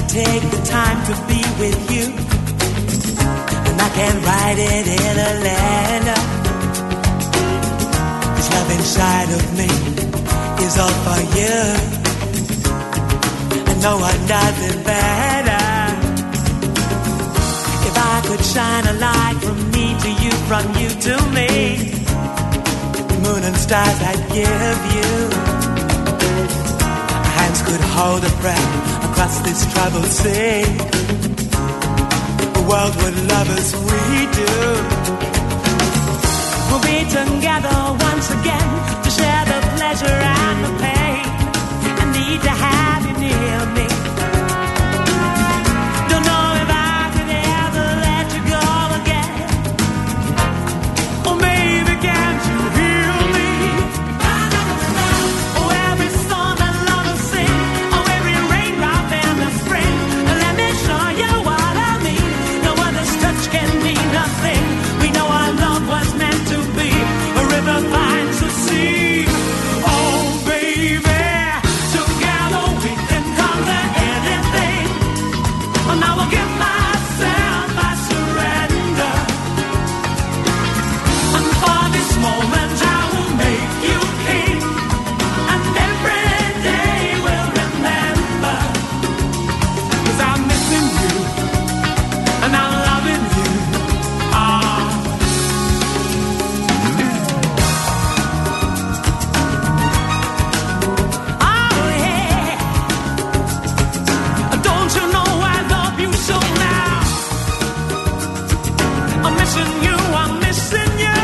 take the time to be with you, and I can write it in a letter. This love inside of me is all for you, and no one does it better. If I could shine a light from me to you, from you to me, moon and stars I'd give you. Our hands could hold a breath across this troubled sea. The world would love as we do. We'll be together once again to share the pleasure and the pain. I need to have you near me. Don't know if I could ever let you go again. Or maybe can't you hear me? Oh, every song that lovers sing, oh, every raindrop in the spring. Let me show you what I mean. No other's touch can mean nothing. We know our love was meant to be. A river finds the sea. Oh, baby, together we can conquer anything. Oh, now I'll give myself, I surrender. And for this moment I will make you king. And every day we'll remember. 'Cause I'm missing you and I'm loving you. Ah. Oh yeah. Don't you know I love you so now? I'm missing you, I'm missing you.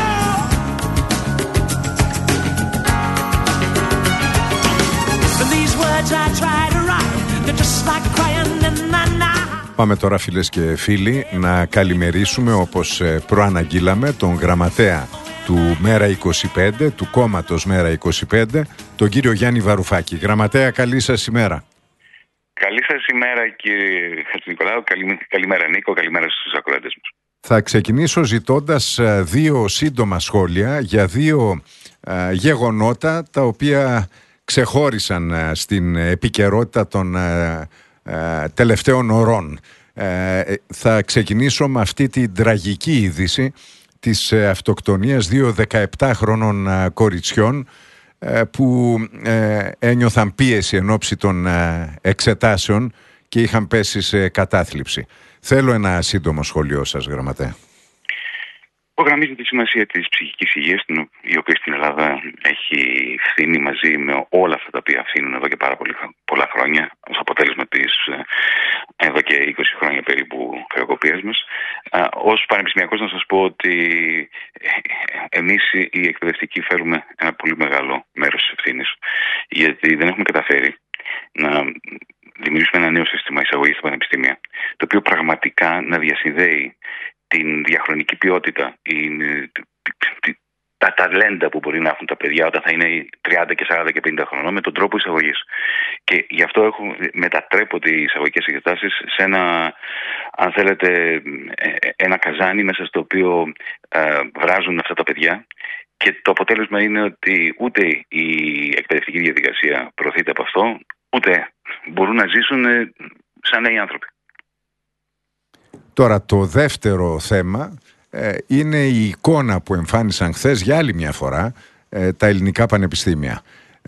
And these words I try to write, they're just like crying in the night. Πάμε τώρα, φίλες και φίλοι, να καλημερίσουμε, όπως προαναγγείλαμε, τον γραμματέα του Μέρα 25, του κόμματος Μέρα 25, τον κύριο Γιάννη Βαρουφάκη. Γραμματέα, καλή σας ημέρα. Καλή σας ημέρα, κύριε Χατζηνικολάου. Καλημέρα, Νίκο. Καλημέρα στους ακροατές μας. Θα ξεκινήσω ζητώντας δύο σύντομα σχόλια για δύο γεγονότα τα οποία ξεχώρισαν στην επικαιρότητα των τελευταίων ωρών. Θα ξεκινήσω με αυτή την τραγική είδηση της αυτοκτονίας δύο 17χρονων κοριτσιών που ένιωθαν πίεση εν ώψη των εξετάσεων και είχαν πέσει σε κατάθλιψη. Θέλω ένα σύντομο σχόλιο σας, γραμματέα. Υπογραμμίζει τη σημασία της ψυχικής υγείας, η οποία στην Ελλάδα έχει φθήνει μαζί με όλα αυτά τα οποία αφήνουν εδώ και πάρα πολλά χρόνια, ως αποτέλεσμα της εδώ και 20 χρόνια περίπου χρεοκοπίας μας. Ως πανεπιστημιακός να σας πω ότι εμείς οι εκπαιδευτικοί φέρουμε ένα πολύ μεγάλο μέρος της ευθύνης, γιατί δεν έχουμε καταφέρει να δημιουργήσουμε ένα νέο σύστημα εισαγωγής στα πανεπιστήμια, το οποίο πραγματικά να διασυνδέει την διαχρονική ποιότητα, τα ταλέντα που μπορεί να έχουν τα παιδιά όταν θα είναι 30 και 40 και 50 χρονών με τον τρόπο εισαγωγής. Και γι' αυτό μετατρέπονται οι εισαγωγικές εξετάσεις σε ένα, αν θέλετε, ένα καζάνι μέσα στο οποίο βράζουν αυτά τα παιδιά. Και το αποτέλεσμα είναι ότι ούτε η εκπαιδευτική διαδικασία προωθείται από αυτό, ούτε μπορούν να ζήσουν σαν νέοι άνθρωποι. Τώρα, το δεύτερο θέμα είναι η εικόνα που εμφάνισαν χθες για άλλη μια φορά τα ελληνικά πανεπιστήμια,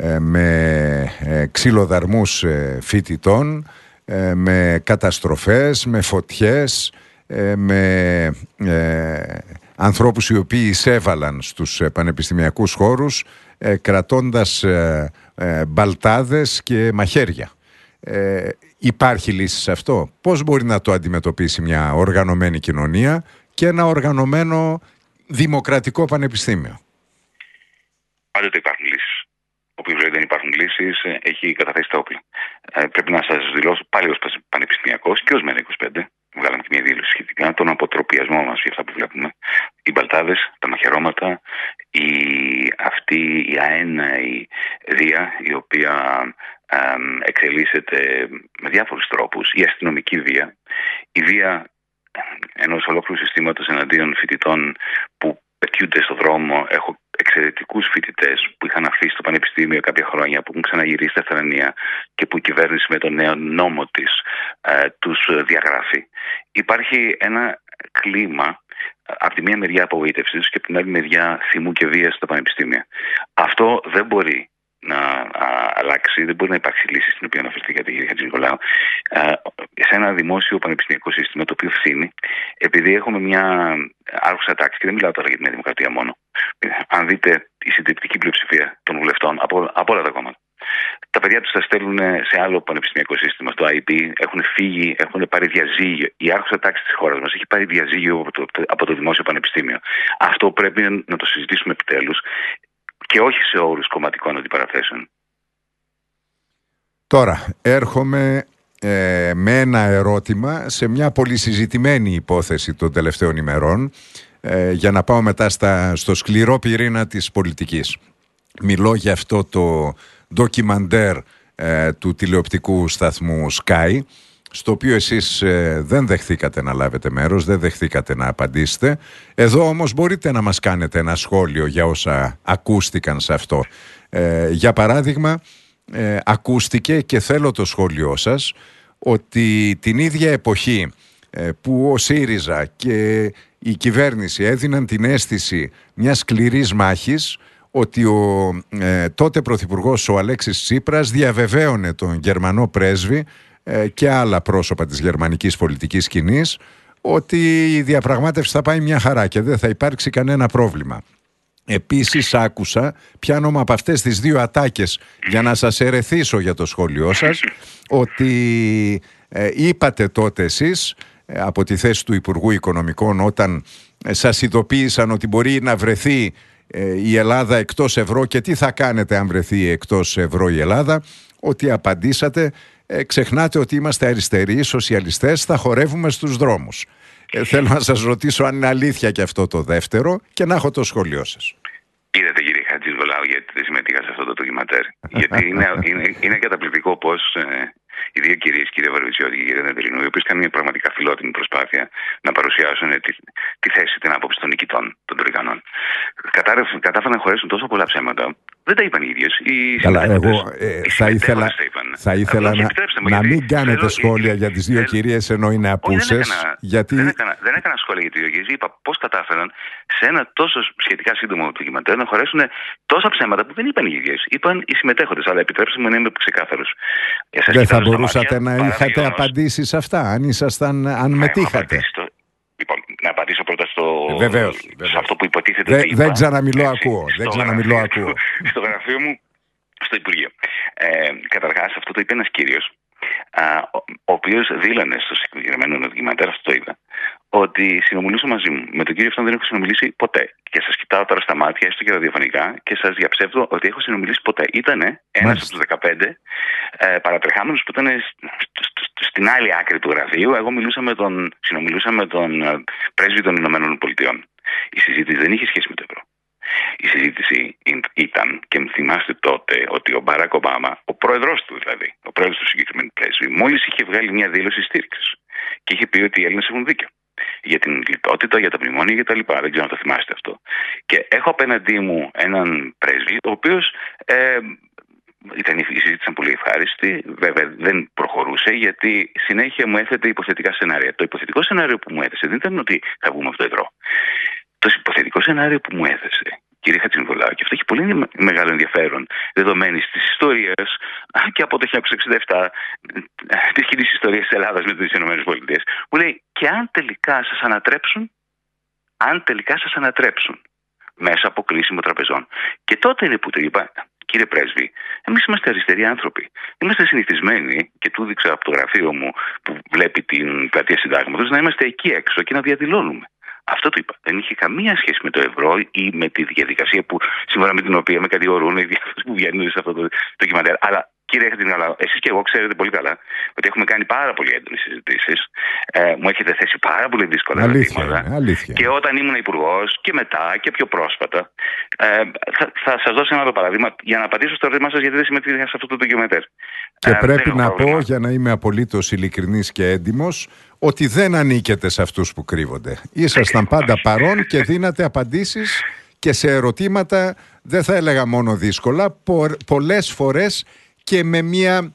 με ξυλοδαρμούς φοιτητών, με καταστροφές, με φωτιές, με ανθρώπους οι οποίοι εισέβαλαν στους πανεπιστημιακούς χώρους κρατώντας μπαλτάδες και μαχαίρια. Υπάρχει λύση σε αυτό? Πώς μπορεί να το αντιμετωπίσει μια οργανωμένη κοινωνία και ένα οργανωμένο δημοκρατικό πανεπιστήμιο? Πάντοτε υπάρχουν λύσεις. Όποιος λέει δεν υπάρχουν λύσεις έχει καταθέσει τα όπλα. Πρέπει να σας δηλώσω πάλι ως πανεπιστημιακός και ως Μέρα 25. Βγάλαμε και μια δήλωση σχετικά, τον αποτροπιασμό μας για αυτά που βλέπουμε. Οι μπαλτάδες, τα μαχαιρώματα, αυτή η αέναη βία η οποία εξελίσσεται με διάφορους τρόπους, η αστυνομική βία, η βία ενός ολόκληρου συστήματος εναντίον φοιτητών που πετιούνται στο δρόμο. Έχω εξαιρετικούς φοιτητές που είχαν αφήσει το πανεπιστήμιο κάποια χρόνια, που έχουν ξαναγυρίσει στα Θρανία και που η κυβέρνηση με τον νέο νόμο της τους διαγράφει. Υπάρχει ένα κλίμα από τη μία μεριά απογοήτευσης και από την άλλη μεριά θυμού και βίας στα πανεπιστήμια. Αυτό δεν μπορεί να αλλάξει, δεν μπορεί να υπάρξει λύση στην οποία αναφερθήκατε, κύριε Χατζηνικολάου, σε ένα δημόσιο πανεπιστημιακό σύστημα το οποίο φθήνει, επειδή έχουμε μια άρχουσα τάξη, και δεν μιλάω τώρα για την Νέα Δημοκρατία μόνο. Αν δείτε η συντριπτική πλειοψηφία των βουλευτών από όλα τα κόμματα, τα παιδιά τους τα στέλνουν σε άλλο πανεπιστημιακό σύστημα, στο IB, έχουν φύγει, έχουν πάρει διαζύγιο. Η άρχουσα τάξη της χώρας μας έχει πάρει διαζύγιο από το δημόσιο πανεπιστήμιο. Αυτό πρέπει να το συζητήσουμε επιτέλους και όχι σε όρους κομματικών αντιπαραθέσεων. Τώρα έρχομαι με ένα ερώτημα σε μια πολύ συζητημένη υπόθεση των τελευταίων ημερών, για να πάω μετά στο σκληρό πυρήνα της πολιτικής. Μιλώ για αυτό το ντοκιμαντέρ του τηλεοπτικού σταθμού Sky, στο οποίο εσείς δεν δεχθήκατε να λάβετε μέρος, δεν δεχθήκατε να απαντήσετε. Εδώ όμως μπορείτε να μας κάνετε ένα σχόλιο για όσα ακούστηκαν σε αυτό. Για παράδειγμα, ακούστηκε, και θέλω το σχόλιο σας, ότι την ίδια εποχή που ο ΣΥΡΙΖΑ και η κυβέρνηση έδιναν την αίσθηση μιας σκληρής μάχης, ότι ο τότε πρωθυπουργός ο Αλέξης Τσίπρας διαβεβαίωνε τον Γερμανό πρέσβη και άλλα πρόσωπα της γερμανικής πολιτικής σκηνής ότι η διαπραγμάτευση θα πάει μια χαρά και δεν θα υπάρξει κανένα πρόβλημα. Επίσης άκουσα, πιάνομαι από αυτές τις δύο ατάκες για να σας ερεθίσω για το σχόλιο σας, ότι είπατε τότε εσείς από τη θέση του Υπουργού Οικονομικών, όταν σας ειδοποίησαν ότι μπορεί να βρεθεί η Ελλάδα εκτός ευρώ και τι θα κάνετε αν βρεθεί εκτός ευρώ η Ελλάδα, ότι απαντήσατε: ξεχνάτε ότι είμαστε αριστεροί, σοσιαλιστές, θα χορεύουμε στους δρόμους. Θέλω να σας ρωτήσω αν είναι αλήθεια και αυτό το δεύτερο και να έχω το σχόλιο σας. Είδατε, κύριε Χατζηνικολάου, γιατί δεν συμμετείχα σε αυτό το ντοκιμαντέρ. Γιατί είναι καταπληκτικό πως οι δύο κυρίες, κύριε Βαρβιτσιώτη και κύριε Δεντελινού, οι οποίες κάνουν μια πραγματικά φιλότιμη προσπάθεια να παρουσιάσουν τη θέση, την άποψη των νικητών, των Τρικανών, κατάφεραν να χωρέσουν τόσο πολλά ψέματα. Δεν τα είπαν οι ίδιες. Καλά, εγώ θα ήθελα να μην κάνετε σχόλια για τις δύο κυρίες ενώ είναι απούσες. Δεν έκανα σχόλια για τις δύο κυρίες. Είπα πώς κατάφεραν σε ένα τόσο σχετικά σύντομο ντοκιμαντέρ να χωρέσουν τόσα ψέματα που δεν είπαν οι ίδιες. Είπαν οι συμμετέχοντες. Αλλά επιτρέψτε μου να είμαι ξεκάθαρος. Δεν θα μπορούσατε να είχατε απαντήσει σε αυτά, αν μετήχατε. Λοιπόν, να απαντήσω πρώτα σε αυτό που υποτίθεται ότι είπα. Δεν ξαναμιλώ, ακούω. Στο γραφείο μου, στο Υπουργείο. Καταρχάς, αυτό το είπε ένας κύριος, ο οποίος δήλωνε στο συγκεκριμένο ντοκιμαντέρ, αυτό το είδα, ότι συνομιλούσε μαζί μου. Με τον κύριο αυτόν δεν έχω συνομιλήσει ποτέ. Και σας κοιτάω τώρα στα μάτια, έστω και ραδιοφωνικά, και σας διαψεύδω ότι έχω συνομιλήσει ποτέ. Ήτανε ένας από τους 15 παρατρεχάμενους που ήταν στην άλλη άκρη του γραφείου. Εγώ συνομιλούσα με τον πρέσβη των Ηνωμένων Πολιτειών. Η συζήτηση δεν είχε σχέση με το ευρώ. Η συζήτηση ήταν, και θυμάστε τότε, ότι ο Μπαράκ Ομπάμα, ο πρόεδρος του δηλαδή, ο πρόεδρος του συγκεκριμένου πρέσβη, μόλις είχε βγάλει μια δήλωση στήριξης και είχε πει ότι οι Έλληνες έχουν δίκιο για την λιτότητα, για τα μνημόνια και τα λοιπά. Δεν ξέρω αν το θυμάστε αυτό. Και έχω απέναντί μου έναν πρέσβη, ο οποίος η συζήτηση ήταν πολύ ευχάριστη. Βέβαια δεν προχωρούσε, γιατί συνέχεια μου έθετε υποθετικά σενάρια. Το υποθετικό σενάριο που μου έθεσε δεν ήταν ότι θα βγούμε από το ευρώ. Το υποθετικό σενάριο που μου έθεσε, κύριε Χατζηνικολάου, και αυτό έχει πολύ μεγάλο ενδιαφέρον δεδομένη τη ιστορία και από το 1967 τη κοινή ιστορία τη Ελλάδα με τις ΗΠΑ, μου λέει: και αν τελικά σας ανατρέψουν μέσα από κρίσιμο τραπεζών. Και τότε είναι που το είπα: κύριε πρέσβη, εμείς είμαστε αριστεροί άνθρωποι. Είμαστε συνηθισμένοι, και του δείξα από το γραφείο μου που βλέπει την πλατεία Συντάγματος, να είμαστε εκεί έξω και να διαδηλώνουμε. Αυτό το είπα. Δεν είχε καμία σχέση με το ευρώ ή με τη διαδικασία σύμφωνα με την οποία με κατηγορούν οι διάφοροι που βγαίνουν σε αυτό το ντοκιμαντέρ. Αλλά κύριε Χατζηνικολάου, εσείς και εγώ ξέρετε πολύ καλά ότι έχουμε κάνει πάρα πολύ έντονες συζητήσεις. Μου έχετε θέσει πάρα πολύ δύσκολα ερωτήματα. Και όταν ήμουν υπουργός και μετά και πιο πρόσφατα, θα σας δώσω ένα άλλο παράδειγμα για να απαντήσω στο ερώτημά σας, γιατί δεν συμμετείχα σε αυτό το ντοκιμαντέρ. Και πρέπει να πω, για να είμαι απολύτως ειλικρινής και έντιμος, ότι δεν ανήκετε σε αυτούς που κρύβονται. Ήσασταν πάντα παρόν και δίνατε απαντήσεις και σε ερωτήματα, δεν θα έλεγα μόνο δύσκολα, πολλές φορές και με μια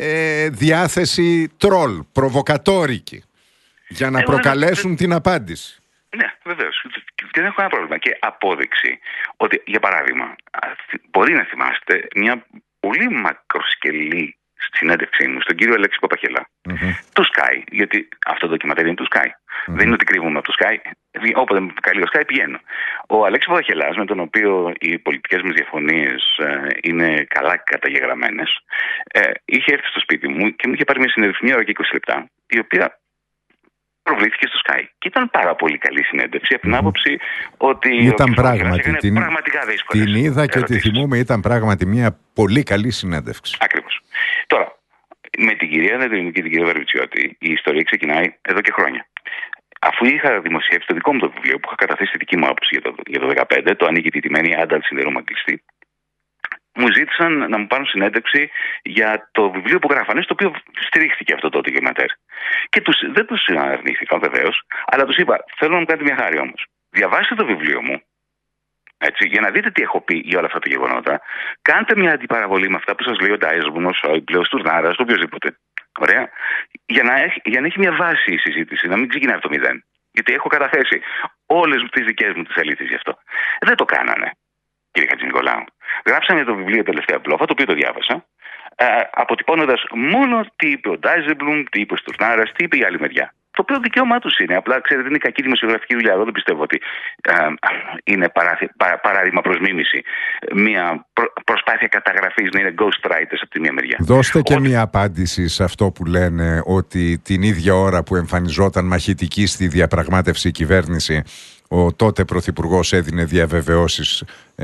διάθεση τρόλ, προβοκατόρικη, για να προκαλέσουν την απάντηση. Ναι, βεβαίως. Και δεν έχω ένα πρόβλημα. Και απόδειξη ότι, για παράδειγμα, μπορεί να θυμάστε μια πολύ μακροσκελή συνέντευξή μου στον κύριο Αλέξη Παπαχελά, του Sky, γιατί αυτό το ντοκιματέρ είναι του Sky. Δεν είναι ότι κρύβουμε από το Sky. Όποτε με καλεί ο Sky πηγαίνω. Ο Αλέξης Παπαχελάς, με τον οποίο οι πολιτικές μας διαφωνίες είναι καλά καταγεγραμμένες, είχε έρθει στο σπίτι μου και μου είχε πάρει μια συνέντευξη 1 ώρα και 20 λεπτά, η οποία προβλήθηκε στο Sky. Και ήταν πάρα πολύ καλή συνέντευξη από την άποψη ότι. Ήταν πράγματι. Πραγματικά δύσκολη. Την είδα και τη θυμούμαι, ήταν πράγματι μια πολύ καλή συνέντευξη. Ακριβώς. Τώρα, με την κυρία Νετρινού και την κυρία Βαρβιτσιώτη, η ιστορία ξεκινάει εδώ και χρόνια. Αφού είχα δημοσιεύσει το δικό μου το βιβλίο, που είχα καταθέσει τη δική μου άποψη για το 2015, το Ανήκει τιτημένη Άνταλ Συνδερόμα Κλειστή, μου ζήτησαν να μου πάρουν συνέντευξη για το βιβλίο που γράφανε, στο οποίο στηρίχθηκε αυτό το ντοκιματέρ. Και δεν τους αρνήθηκαν βεβαίως, αλλά τους είπα: θέλω να μου κάνετε μια χάρη όμως. Διαβάστε το βιβλίο μου, έτσι, για να δείτε τι έχω πει για όλα αυτά τα γεγονότα. Κάντε μια αντιπαραβολή με αυτά που σας λέει ο Ντάιζελμπλουμ, ο Σόιμπλε, ο Στουρνάρας, το οποιοδήποτε. Ωραία. Για να έχει μια βάση η συζήτηση, να μην ξεκινάει από το μηδέν. Γιατί έχω καταθέσει όλες τις δικές μου τις αλήθειες γι' αυτό. Δεν το κάνανε, κύριε Χατζηνικολάου. Γράψαμε το βιβλίο τελευταία μπλόφα, το οποίο το διάβασα, αποτυπώνοντας μόνο τι είπε ο Ντάιζελμπλουμ, τι είπε ο Στουρνάρας, τι είπε η άλλη μεριά. Το οποίο δικαίωμά τους είναι. Απλά, ξέρετε, είναι κακή δημοσιογραφική δουλειά. Εγώ δεν πιστεύω ότι είναι παράδειγμα προς μίμηση. Μια προσπάθεια καταγραφής να είναι ghostwriters από τη μία μεριά. Δώστε και μια απάντηση σε αυτό που λένε, ότι την ίδια ώρα που εμφανιζόταν μαχητική στη διαπραγμάτευση η κυβέρνηση, ο τότε πρωθυπουργός έδινε διαβεβαιώσεις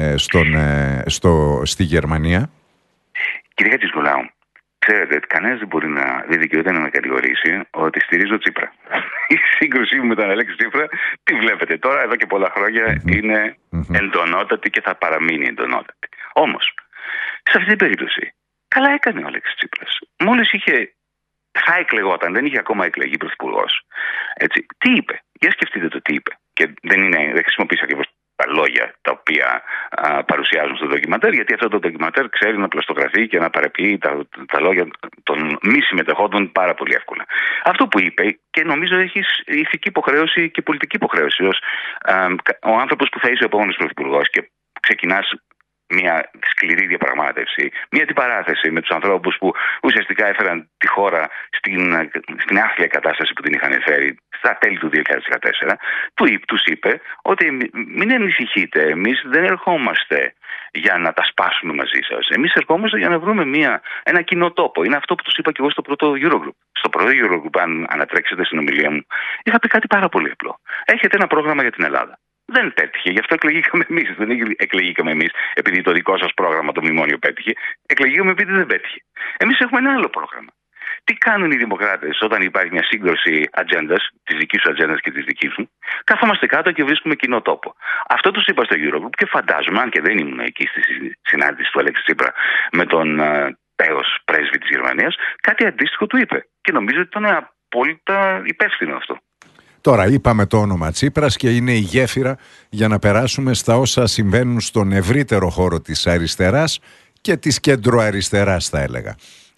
στη Γερμανία. Κύριε Χατζηνικολάου, ξέρετε, κανένας δεν δικαιούται να με κατηγορήσει ότι στηρίζω Τσίπρα. Η σύγκρουσή μου με τον Αλέξη Τσίπρα, τι βλέπετε τώρα, εδώ και πολλά χρόνια είναι εντονότατη και θα παραμείνει εντονότατη. Όμως, σε αυτή την περίπτωση, καλά έκανε ο Αλέξης Τσίπρας. Μόλις θα εκλεγόταν, δεν είχε ακόμα εκλεγεί πρωθυπουργός. Έτσι, τι είπε? Για σκεφτείτε το τι είπε. Και δεν χρησιμοποίησα ακριβώς τα λόγια τα οποία παρουσιάζουν στο ντοκιματέρ, γιατί αυτό το ντοκιματέρ ξέρει να πλαστογραφεί και να παρεποιεί τα λόγια των μη συμμετεχόντων πάρα πολύ εύκολα. Αυτό που είπε, και νομίζω έχει ηθική υποχρέωση και πολιτική υποχρέωση ως ο άνθρωπος που θα είσαι ο επόμενος πρωθυπουργός και ξεκινάς μια σκληρή διαπραγμάτευση, μια αντιπαράθεση με τους ανθρώπους που ουσιαστικά έφεραν τη χώρα στην άθλια κατάσταση που την είχαν φέρει στα τέλη του 2014, τους είπε ότι μην ανησυχείτε, εμείς δεν ερχόμαστε για να τα σπάσουμε μαζί σας. Εμείς ερχόμαστε για να βρούμε ένα κοινό τόπο. Είναι αυτό που τους είπα και εγώ στο πρώτο Eurogroup. Στο πρώτο Eurogroup, αν ανατρέξετε στην ομιλία μου, είχα πει κάτι πάρα πολύ απλό. Έχετε ένα πρόγραμμα για την Ελλάδα. Δεν πέτυχε, γι' αυτό εκλεγήκαμε εμείς. Δεν εκλεγήκαμε εμείς επειδή το δικό σας πρόγραμμα, το μνημόνιο, πέτυχε. Εκλεγήκαμε επειδή δεν πέτυχε. Εμείς έχουμε ένα άλλο πρόγραμμα. Τι κάνουν οι δημοκράτες όταν υπάρχει μια σύγκρουση ατζέντας, της δικής σου ατζέντας και της δικής μου? Κάθομαστε κάτω και βρίσκουμε κοινό τόπο. Αυτό τους είπα στο Eurogroup και φαντάζομαι, αν και δεν ήμουν εκεί στη συνάντηση του Αλέξη Τσίπρα με τον τέος πρέσβη της Γερμανίας, κάτι αντίστοιχο του είπε. Και νομίζω ότι ήταν απόλυτα υπεύθυνο αυτό. Τώρα είπαμε το όνομα Τσίπρας και είναι η γέφυρα για να περάσουμε στα όσα συμβαίνουν στον ευρύτερο χώρο της αριστεράς και της κεντροαριστεράς, θα έλεγα.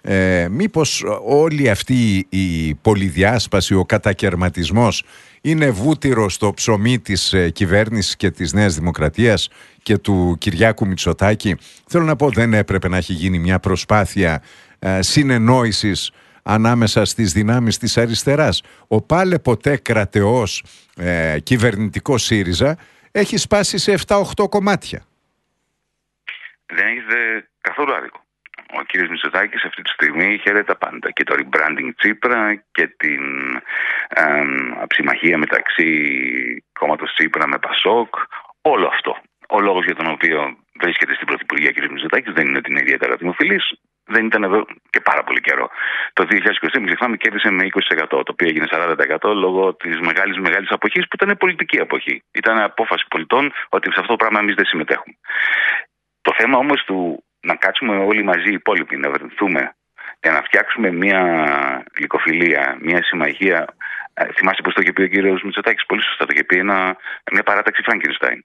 Μήπως όλη αυτή η πολυδιάσπαση, ο κατακερματισμός είναι βούτυρο στο ψωμί της κυβέρνησης και της Νέας Δημοκρατίας και του Κυριάκου Μητσοτάκη? Θέλω να πω, δεν έπρεπε να έχει γίνει μια προσπάθεια συνεννόησης ανάμεσα στις δυνάμεις της αριστεράς? Ο πάλε ποτέ κρατεός κυβερνητικός ΣΥΡΙΖΑ έχει σπάσει σε 7-8 κομμάτια. Δεν έχετε καθόλου άδικο. Ο κύριος Μητσοτάκης αυτή τη στιγμή χαίρεται τα πάντα. Και το rebranding Τσίπρα και την συμμαχία μεταξύ κόμματος Τσίπρα με Πασόκ. Όλο αυτό. Ο λόγος για τον οποίο βρίσκεται στην Πρωθυπουργία κ. Μητσοτάκης δεν είναι ότι είναι ιδιαίτερα δημοφιλής. Δεν ήταν εδώ και πάρα πολύ καιρό. Το 2020, μην ξεχνάμε, κέρδισε με 20%, το οποίο έγινε 40% λόγω της μεγάλης αποχής, που ήταν πολιτική αποχή. Ήταν απόφαση πολιτών ότι σε αυτό το πράγμα εμείς δεν συμμετέχουμε. Το θέμα όμως του να κάτσουμε όλοι μαζί οι υπόλοιποι, να βρεθούμε και να φτιάξουμε μια γλυκοφιλία, μια συμμαχία. Θυμάστε πώς το είχε πει ο κύριος Μητσοτάκης? Πολύ σωστά το είχε πει, μια παράταξη Φραγκενστάιν.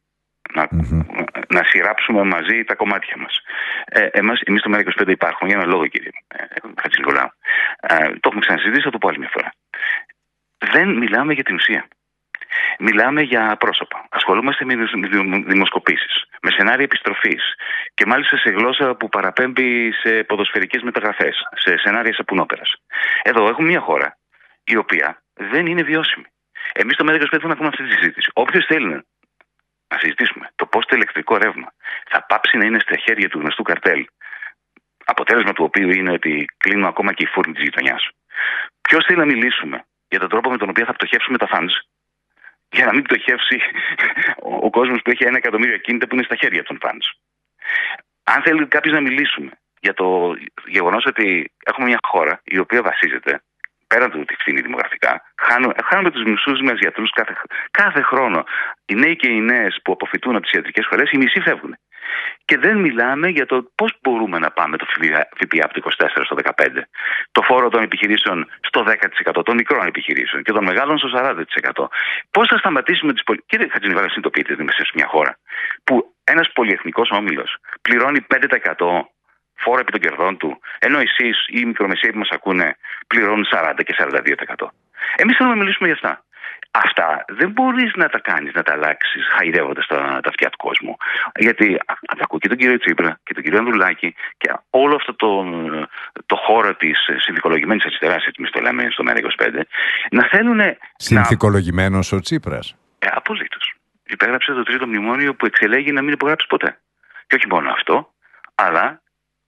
να σειράψουμε μαζί τα κομμάτια μας. Εμείς στο ΜΕΡΑ25 υπάρχουμε για ένα λόγο, κύριε Χατζηνικολάου. Το έχουμε ξανασυζητήσει, θα το πω άλλη μια φορά. Δεν μιλάμε για την ουσία. Μιλάμε για πρόσωπα. Ασχολούμαστε με δημοσκοπήσεις, με σενάρια επιστροφής και μάλιστα σε γλώσσα που παραπέμπει σε ποδοσφαιρικές μεταγραφές, σε σενάρια σαπουνόπερας. Εδώ έχουμε μια χώρα η οποία δεν είναι βιώσιμη. Εμείς στο ΜΕΡΑ25 θέλουμε να κάνουμε αυτή τη συζήτηση. Όποιος θέλει να συζητήσουμε το πώς το ηλεκτρικό ρεύμα θα πάψει να είναι στα χέρια του γνωστού καρτέλ, αποτέλεσμα του οποίου είναι ότι κλείνουν ακόμα και οι φούρνοι της γειτονιάς. Ποιος θέλει να μιλήσουμε για τον τρόπο με τον οποίο θα πτωχεύσουμε τα funds, για να μην πτωχεύσει ο κόσμος που έχει 1 εκατομμύριο ακίνητα που είναι στα χέρια των funds. Αν θέλει κάποιος να μιλήσουμε για το γεγονός ότι έχουμε μια χώρα η οποία βασίζεται, πέραν του ότι φθήνει δημογραφικά, χάνουμε τους μισούς μας γιατρούς κάθε χρόνο. Οι νέοι και οι νέες που αποφυτούν από τις ιατρικές σχολές, οι μισοί φεύγουν. Και δεν μιλάμε για το πώς μπορούμε να πάμε το ΦΠΑ από το 24% στο 15%, το φόρο των επιχειρήσεων στο 10%, των μικρών επιχειρήσεων και των μεγάλων στο 40%. Πώς θα σταματήσουμε τις Κύριε Χατζηνικολάου, συνειδητοποιείτε ότι είμαστε σε μια χώρα που ένας πολυεθνικός όμιλος πληρώνει 5% φόρο επί των κερδών του, ενώ εσείς ή οι μικρομεσαίοι που μας ακούνε πληρώνουν 40% και 42%. Εμείς θέλουμε να μιλήσουμε για αυτά. Αυτά δεν μπορείς να τα κάνεις, να τα αλλάξεις χαϊδεύοντας τα αυτιά του κόσμου. Γιατί ακούω και τον κύριο Τσίπρα και τον κύριο Ανδρουλάκη και όλο αυτό το χώρο της συνθηκολογημένης αριστεράς, έτσι εμείς το λέμε στο ΜΕΡΑ25, να θέλουν. Συνθηκολογημένος ο Τσίπρας. Απολύτως. Υπέγραψε το 3ο μνημόνιο που εξελέγει να μην υπογράψει ποτέ. Και όχι μόνο αυτό, αλλά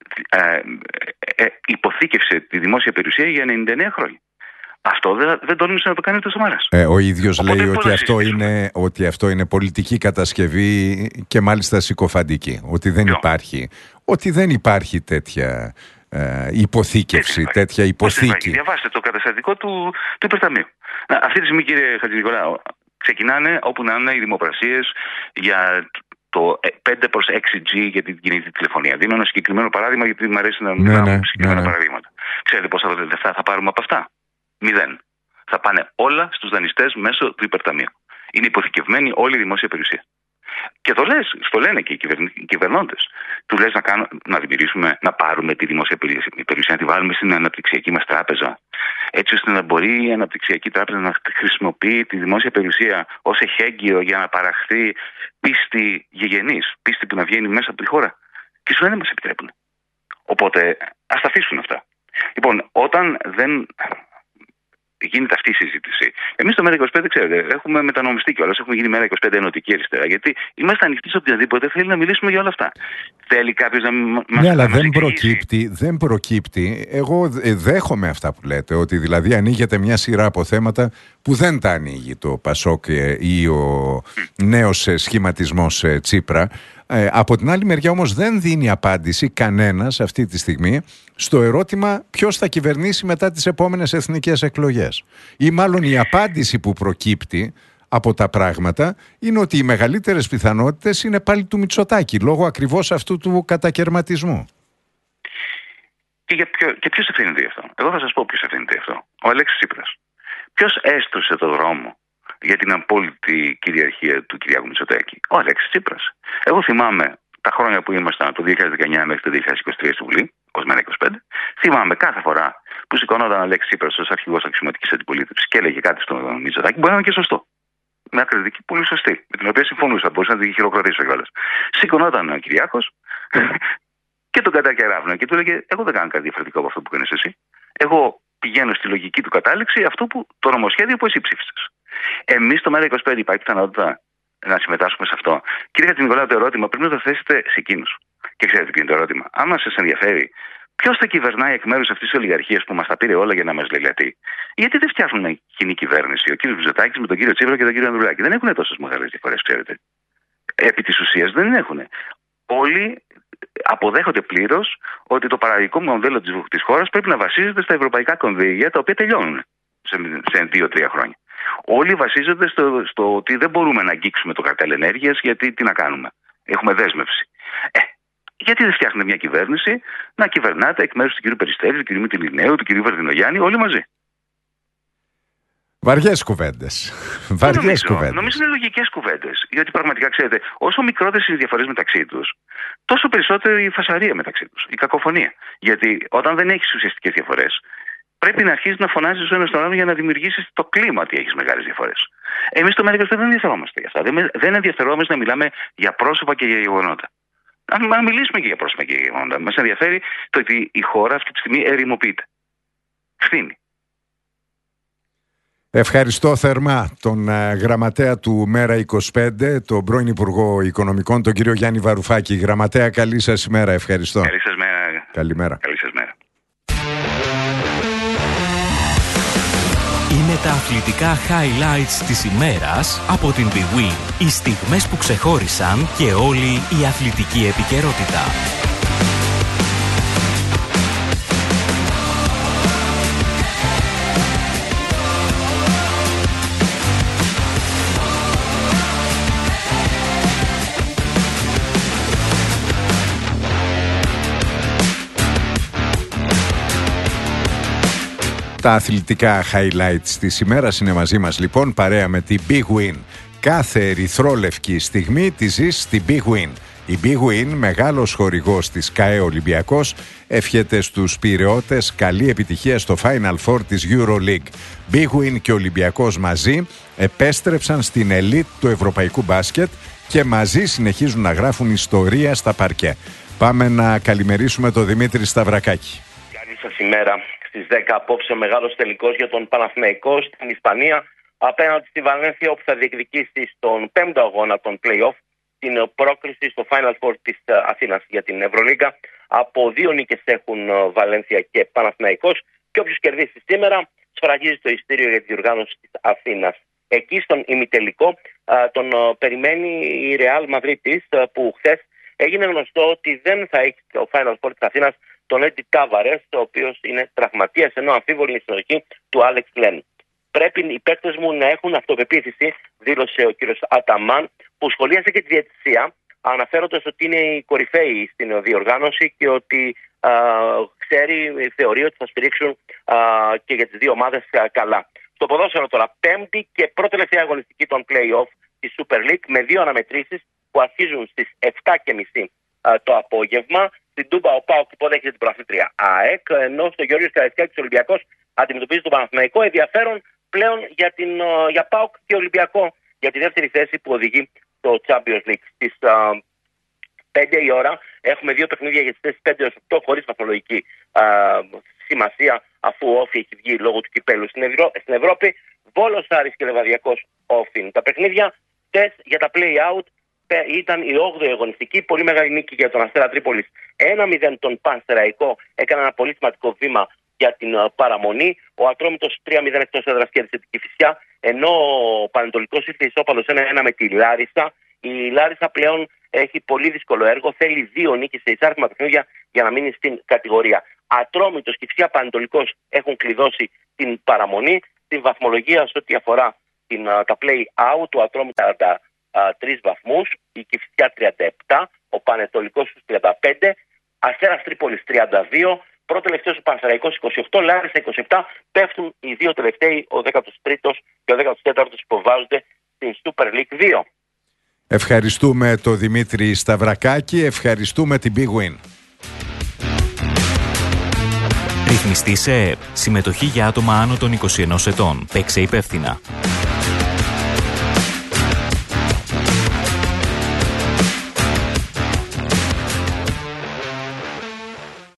υποθήκευσε τη δημόσια περιουσία για 99 χρόνια. Αυτό δεν τόλμησε να το κάνει ο Σαμαράς. Ο ίδιος λέει ότι αυτό είναι πολιτική κατασκευή και μάλιστα συκοφαντική. Ότι δεν υπάρχει τέτοια υποθήκευση, τέτοια υποθήκη. Διαβάστε το καταστατικό του υπερταμείου. Αυτή τη στιγμή, κύριε Χατζηνικολάου, ξεκινάνε όπου να είναι οι δημοπρασίες για το 5/6G για την κινητή τηλεφωνία. Δίνω ένα συγκεκριμένο παράδειγμα, γιατί μου αρέσει να μιλάω συγκεκριμένα παραδείγματα. Ξέρετε πόσα λεφτά θα πάρουμε από αυτά? 0. Θα πάνε όλα στους δανειστές μέσω του υπερταμείου. Είναι υποθηκευμένη όλη η δημόσια περιουσία. Και το λένε και οι κυβερνώντες. Του λες να δημιουργήσουμε, να πάρουμε τη δημόσια περιουσία, να τη βάλουμε στην αναπτυξιακή μας τράπεζα, έτσι ώστε να μπορεί η αναπτυξιακή τράπεζα να χρησιμοποιεί τη δημόσια περιουσία ως εχέγγυο για να παραχθεί πίστη γηγενής, πίστη που να βγαίνει μέσα από τη χώρα. Και σου δεν μας επιτρέπουν. Οπότε ας τα αφήσουν αυτά. Λοιπόν, όταν δεν γίνεται αυτή η συζήτηση. Εμείς στο ΜΕΡΑ25, ξέρετε, έχουμε μετανομιστεί κιόλας. Έχουμε γίνει ΜΕΡΑ25 ενωτική αριστερά. Γιατί είμαστε ανοιχτοί σε οποιαδήποτε θέλει να μιλήσουμε για όλα αυτά. Θέλει κάποιος να μας Ναι, αλλά δεν προκύπτει. Εγώ δέχομαι αυτά που λέτε. Ότι δηλαδή ανοίγεται μια σειρά από θέματα που δεν τα ανοίγει το ΠΑΣΟΚ ή ο νέος σχηματισμός Τσίπρα. Από την άλλη μεριά όμως δεν δίνει απάντηση κανένας αυτή τη στιγμή στο ερώτημα ποιος θα κυβερνήσει μετά τις επόμενες εθνικές εκλογές. Ή μάλλον η απάντηση που προκύπτει από τα πράγματα είναι ότι οι μεγαλύτερες πιθανότητες είναι πάλι του Μητσοτάκη, λόγω ακριβώς αυτού του κατακερματισμού. Και ποιος ευθύνεται γι' αυτό? Εγώ θα σας πω ποιος ευθύνεται γι' αυτό. Ο Αλέξης Τσίπρας. Ποιος έστρωσε το δρόμο για την απόλυτη κυριαρχία του Κυριάκου Μητσοτάκη? Ο Αλέξης Τσίπρας. Εγώ θυμάμαι τα χρόνια που ήμασταν το 2019 μέχρι το 2023 στη Βουλή, ως ΜΕΡΑ25, θυμάμαι κάθε φορά που σηκωνόταν ο Αλέξης Τσίπρας ως αρχηγός αξιωματικής αντιπολίτευσης και έλεγε κάτι στον Μητσοτάκη, μπορεί να είναι και σωστό. Μια κριτική πολύ σωστή, με την οποία συμφωνούσα, μπορούσα να την χειροκροτήσω κιόλας. Σηκωνόταν ο Κυριάκος και τον κατακεράβνε και του έλεγε: εγώ δεν κάνω κάτι διαφορετικό από αυτό που κάνεις εσύ. Εγώ πηγαίνω στη λογική του κατάληξη αυτό το νομοσχέδιο που εσύ ψήφισες. Εμείς στο ΜΕΡΑ25 υπάρχει πιθανότητα να συμμετάσχουμε σε αυτό? Κύριε Χατζηνικολάου, το ερώτημα πρέπει να το θέσετε σε εκείνους. Και ξέρετε ποιο είναι το ερώτημα? Άμα σας ενδιαφέρει, ποιος θα κυβερνάει εκ μέρους αυτής της ολιγαρχίας που μας τα πήρε όλα για να μας λελετεί? Γιατί δεν φτιάχνουν κοινή κυβέρνηση ο κύριος Μητσοτάκης με τον κύριο Τσίπρα και τον κύριο Ανδρουλάκη? Δεν έχουν τόσες μεγάλες διαφορές, ξέρετε. Επί της ουσίας δεν έχουν. Όλοι αποδέχονται πλήρως ότι το παραγωγικό μοντέλο της χώρας πρέπει να βασίζεται στα ευρωπαϊκά κονδύλια, τα οποία τελειώνουν σε 2-3 χρόνια. Όλοι βασίζονται στο ότι δεν μπορούμε να αγγίξουμε το καρτέλ ενέργειας, γιατί τι να κάνουμε? Έχουμε δέσμευση. Γιατί δεν φτιάχνετε μια κυβέρνηση να κυβερνάτε εκ μέρους του κ. Περιστέρη, του κ. Μητυλινέου, του κ. Βαρδινογιάννη, όλοι μαζί? Βαριές κουβέντες. Νομίζω είναι λογικές κουβέντες. Γιατί πραγματικά, ξέρετε, όσο μικρότερες οι διαφορές μεταξύ τους, τόσο περισσότερη η φασαρία μεταξύ τους, η κακοφωνία. Γιατί όταν δεν έχεις ουσιαστικές διαφορές, πρέπει να αρχίσεις να φωνάζεις ο ένας τον άλλον για να δημιουργήσεις το κλίμα ότι έχεις μεγάλες διαφορές. Εμείς στο ΜΕΡΑ δεν ενδιαφερόμαστε για αυτά. Δεν ενδιαφερόμαστε να μιλάμε για πρόσωπα και για γεγονότα. Αν μιλήσουμε και για πρόσωπα και για γεγονότα, μας ενδιαφέρει το ότι η χώρα αυτή τη στιγμή ερημοποιείται. Φθήνει. Ευχαριστώ θερμά τον γραμματέα του ΜΕΡΑ25, τον πρώην Υπουργό Οικονομικών, τον κύριο Γιάννη Βαρουφάκη. Γραμματέα, καλή σας ημέρα. Ευχαριστώ. Καλή σας μέρα. Καλημέρα. Καλή σας μέρα. Είναι τα αθλητικά highlights της ημέρας από την bwin. Οι στιγμές που ξεχώρισαν και όλη η αθλητική επικαιρότητα. Τα αθλητικά highlights της ημέρας είναι μαζί μας λοιπόν, παρέα με την bwin. Κάθε ερυθρόλευκη στιγμή τη ζεις στην bwin. Η bwin, μεγάλος χορηγός της ΚΑΕ Ολυμπιακός, εύχεται στους πειραιώτες καλή επιτυχία στο Final Four της EuroLeague. bwin και Ολυμπιακός μαζί επέστρεψαν στην elite του ευρωπαϊκού μπάσκετ και μαζί συνεχίζουν να γράφουν ιστορία στα παρκέ. Πάμε να καλημερίσουμε τον Δημήτρη Σταυρακάκη. Καλή σας ημέρα. Στις 10 απόψε ο μεγάλος τελικός για τον Παναθηναϊκό στην Ισπανία απέναντι στη Βαλένθια, όπου θα διεκδικήσει στον 5ο αγώνα των play-off την πρόκριση στο Final Four της Αθήνας για την Ευρωλίγκα. Από 2 νίκες έχουν Βαλένθια και Παναθηναϊκός και όποιος κερδίσει σήμερα σφραγίζει το ειστήριο για τη διοργάνωση της Αθήνας. Εκεί στον ημιτελικό τον περιμένει η Real Μαδρίτης, που χθες έγινε γνωστό ότι δεν θα έχει το Final Four της Αθήνας τον Έντι Τάβαρες, ο οποίος είναι τραυματίας, ενώ αμφίβολη η συνοχή του Άλεξ Λεν. Πρέπει οι παίκτες μου να έχουν αυτοπεποίθηση, δήλωσε ο κύριος Αταμάν, που σχολίασε και τη διαιτησία, αναφέροντας ότι είναι η κορυφαίοι στην διοργάνωση και ότι θεωρεί ότι θα στηρίξουν και για τις δύο ομάδες καλά. Στο ποδόσφαιρο τώρα, πέμπτη και πρώτη τελευταία αγωνιστική των play-off της Super League, με 2 αναμετρήσεις που αρχίζουν στις 7:30 το απόγευμα. Στην Τούμπα ο ΠΑΟΚ υποδέχεται την πρωταθλήτρια ΑΕΚ, ενώ στο Γεώργιος Καραϊσκάκης ο Ολυμπιακός αντιμετωπίζει τον Παναθηναϊκό. Ενδιαφέρον πλέον για ΠΑΟΚ και Ολυμπιακό για τη δεύτερη θέση που οδηγεί στο Champions League. Στις 5 η ώρα έχουμε 2 παιχνίδια για τις θέσεις 5-8 χωρίς βαθμολογική σημασία, αφού ο Όφη έχει βγει λόγω του κυπέλου στην Ευρώπη. Βόλος, Άρης και Λεβαδιακός Όφη. Τα παιχνίδια χθες για τα play-out ήταν η 8η αγωνιστική, πολύ μεγάλη νίκη για τον Αστέρα Τρίπολης. 1-0 τον Πανσεραϊκό, έκανε ένα πολύ σημαντικό βήμα για την παραμονή. Ο Ατρόμητος 3-0 εκτός έδρας κέρδισε την Κηφισιά, ενώ ο Πανετολικός ήρθε ισόπαλος 1-1 με τη Λάρισα. Η Λάρισα πλέον έχει πολύ δύσκολο έργο, θέλει 2 νίκες σε εισάρτημα παιχνίδια για να μείνει στην κατηγορία. Ατρόμητος, Κηφισιά, Πανετολικός έχουν κλειδώσει την παραμονή. Στην βαθμολογία, σε ό,τι αφορά τα play-out, ο Ατρόμητος 3 βαθμούς, η Κηφισιά 37, ο Πανετολικός στους 35, Αστέρας Τρίπολης 32, πρώτο τελευταίος ο Πανσεραϊκός 28, Λάρισα 27, πέφτουν οι 2 τελευταίοι, ο 13ος και ο 14ος υποβάζονται στην Super League 2. Ευχαριστούμε τον Δημήτρη Σταυρακάκη, ευχαριστούμε την bwin. Ρυθμιστή σε ΕΕΠ. Συμμετοχή για άτομα άνω των 21 ετών. Παίξε υπεύθυνα.